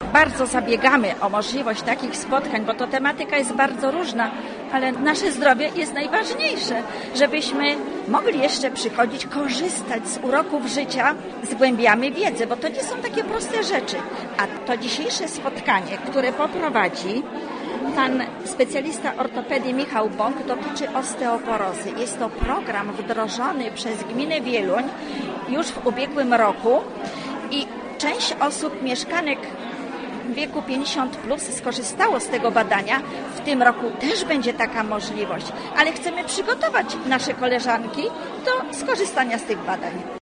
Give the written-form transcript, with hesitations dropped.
bardzo zabiegamy o możliwość takich spotkań, bo to tematyka jest bardzo różna, ale nasze zdrowie jest najważniejsze, żebyśmy mogli jeszcze przychodzić, korzystać z uroków życia, zgłębiamy wiedzę, bo to nie są takie proste rzeczy. A to dzisiejsze spotkanie, które poprowadzi pan specjalista ortopedii Michał Bąk, dotyczy osteoporozy. Jest to program wdrożony przez gminę Wieluń już w ubiegłym roku i część osób, mieszkanek w wieku 50+ skorzystało z tego badania. W tym roku też będzie taka możliwość, ale chcemy przygotować nasze koleżanki do skorzystania z tych badań.